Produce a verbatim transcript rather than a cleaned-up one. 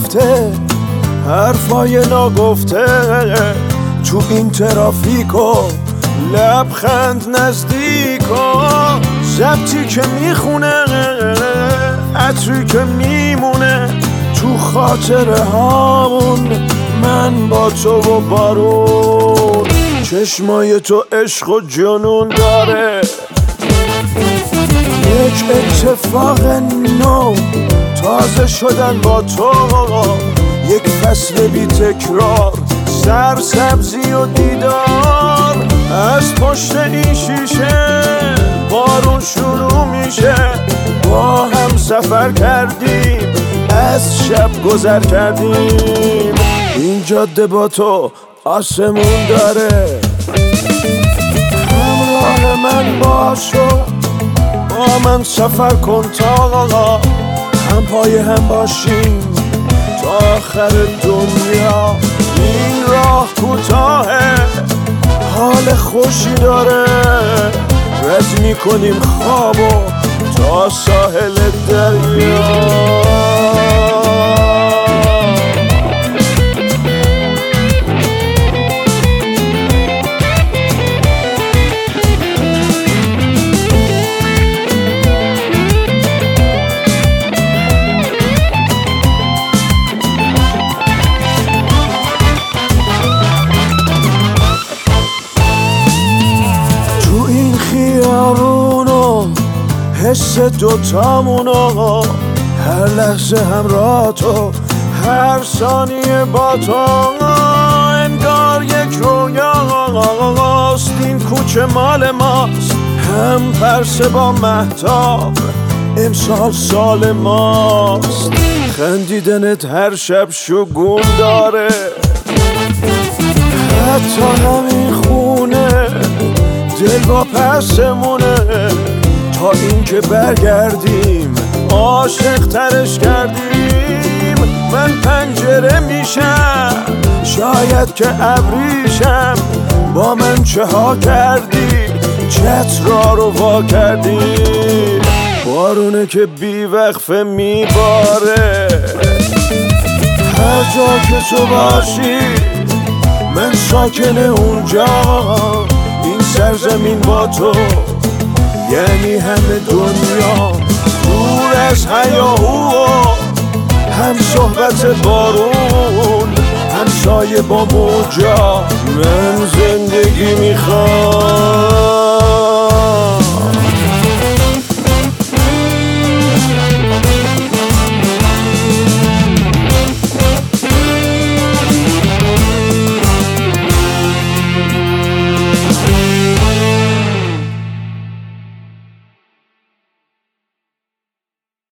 رفته حرفای ناگفته تو این ترافیکو لبخند نزدیکو ضبطی که میخونه عطری که میمونه تو خاطره هامون من با تو و بارون چشمای تو عشق و جنون داره یک اتفاق نو تازه شدن با تو یک فصل بی تکرار سرسبزی و دیدار از پشت این شیشه بارون شروع میشه با هم سفر کردیم از شب گذر کردیم این جاده با تو آسمون داره همراه من باشو با من سفر کن تا هم پای هم باشیم تا آخر دنیا این راه کوتاهه حال خوشی داره رد میکنیم خوابو تا ساحل دریا خیابونو حس دوتامونو هر لحظه همراه تو هر ثانیه با تو انگار یک رویاست این کوچه مال ماست هم پرسه با مهتاب امسال سال ماست خندیدنت هر شب شگون داره حتی همین خونه دل با پسمونه تا اینکه برگردیم عاشق ترش کردیم من پنجره میشم شاید که ابریشم با من چه ها کردی چترا رو وا کردی بارونه که بی وقفه میباره هر جا که تو باشی من ساکن اونجا این سرزمین با تو یعنی همه دنیا دور از هیاهو هم صحبت بارون هم سایه با موجا من زندگی میخوام